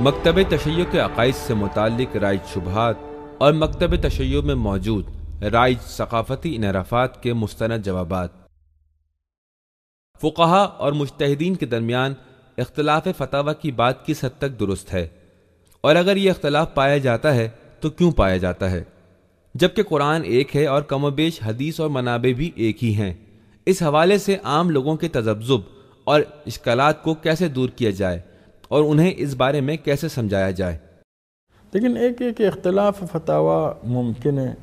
مکتب تشیع کے عقائد سے متعلق رائج شبہات اور مکتب تشیع میں موجود رائج ثقافتی انحرافات کے مستند جوابات۔ فقہا اور مجتہدین کے درمیان اختلاف فتاوی کی بات کس حد تک درست ہے، اور اگر یہ اختلاف پایا جاتا ہے تو کیوں پایا جاتا ہے، جبکہ قرآن ایک ہے اور کم و بیش حدیث اور منابع بھی ایک ہی ہیں۔ اس حوالے سے عام لوگوں کے تذبذب اور اشکالات کو کیسے دور کیا جائے اور انہیں اس بارے میں کیسے سمجھایا جائے؟ لیکن ایک اختلاف فتاوی ممکن ہے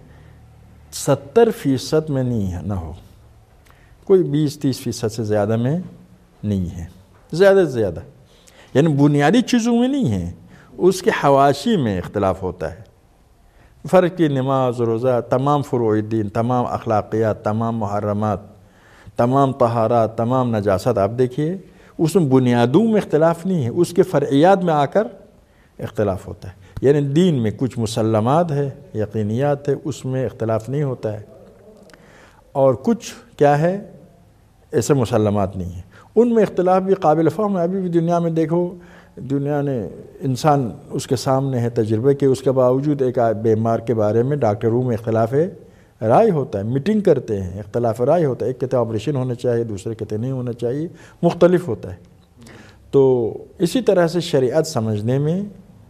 70% میں نہیں ہے، نہ ہو، کوئی 20-30% سے زیادہ میں نہیں ہے، زیادہ سے زیادہ، یعنی بنیادی چیزوں میں نہیں ہے، اس کے حواشی میں اختلاف ہوتا ہے۔ فرق کی نماز، روزہ، تمام فروع الدین، تمام اخلاقیات، تمام محرمات، تمام طہارات، تمام نجاست آپ دیکھیے، اس میں بنیادوں میں اختلاف نہیں ہے، اس کے فرعیات میں آ کر اختلاف ہوتا ہے۔ یعنی دین میں کچھ مسلمات ہے، یقینیات ہے، اس میں اختلاف نہیں ہوتا ہے، اور کچھ کیا ہے ایسے مسلمات نہیں ہیں، ان میں اختلاف بھی قابل فہم ہے۔ ابھی بھی دنیا میں دیکھو، دنیا نے انسان اس کے سامنے ہے تجربے کے، اس کے باوجود ایک بیمار کے بارے میں ڈاکٹروں میں اختلاف رائے ہوتا ہے، میٹنگ کرتے ہیں، اختلاف رائے ہوتا ہے، ایک کہتے ہیں آپریشن ہونا چاہیے، دوسرے کہتے نہیں ہونا چاہیے، مختلف ہوتا ہے۔ تو اسی طرح سے شریعت سمجھنے میں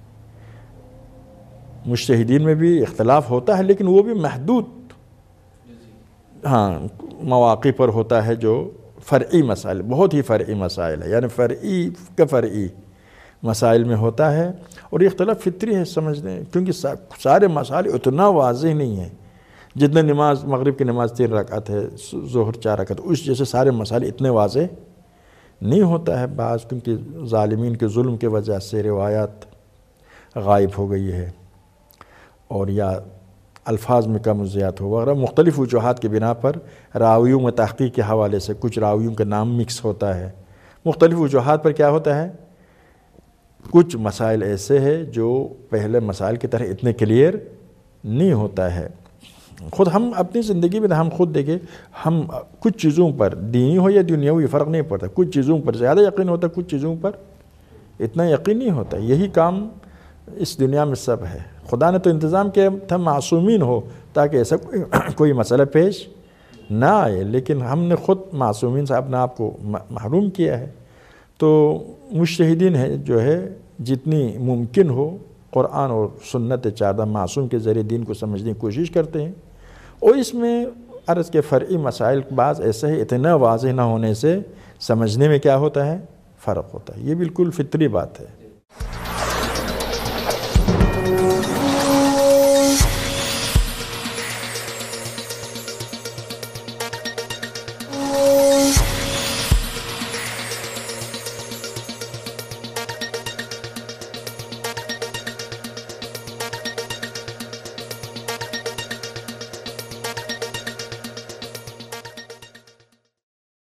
مجتہدین میں بھی اختلاف ہوتا ہے، لیکن وہ بھی محدود مواقع پر ہوتا ہے، جو فرعی مسائل، بہت ہی فرعی مسائل ہے، یعنی فرعی مسائل میں ہوتا ہے، اور یہ اختلاف فطری ہے سمجھنے، کیونکہ سارے مسائل اتنا واضح نہیں ہیں، جتنے نماز مغرب کی نماز 3 رکعت ہے، ظہر 4 رکعت، اس جیسے سارے مسائل اتنے واضح نہیں ہوتا ہے بعض، کیونکہ ظالمین کے ظلم کی وجہ سے روایات غائب ہو گئی ہے، اور یا الفاظ میں کم و زیادہ ہو وغیرہ، مختلف وجوہات کی بنا پر راویوں میں تحقیق کے حوالے سے کچھ راویوں کا نام مکس ہوتا ہے، مختلف وجوہات پر کیا ہوتا ہے، کچھ مسائل ایسے ہیں جو پہلے مسائل کی طرح اتنے کلیئر نہیں ہوتا ہے۔ خود ہم اپنی زندگی میں ہم خود دیکھیں، ہم کچھ چیزوں پر دینی ہو یا دنیاوی فرق نہیں پڑتا، کچھ چیزوں پر زیادہ یقین ہوتا ہے، کچھ چیزوں پر اتنا یقین نہیں ہوتا۔ یہی کام اس دنیا میں سب ہے، خدا نے تو انتظام کیا تھا معصومین ہو تاکہ ایسا کوئی مسئلہ پیش نہ آئے، لیکن ہم نے خود معصومین سے اپنے آپ کو محروم کیا ہے۔ تو مجتہدین ہے جو ہے جتنی ممکن ہو قرآن اور سنت چاردہ معصوم کے ذریعے دین کو سمجھنے کی کوشش کرتے ہیں، اور اس میں عرض کے فرعی مسائل بعض ایسے ہیں اتنا واضح نہ ہونے سے سمجھنے میں کیا ہوتا ہے، فرق ہوتا ہے، یہ بالکل فطری بات ہے۔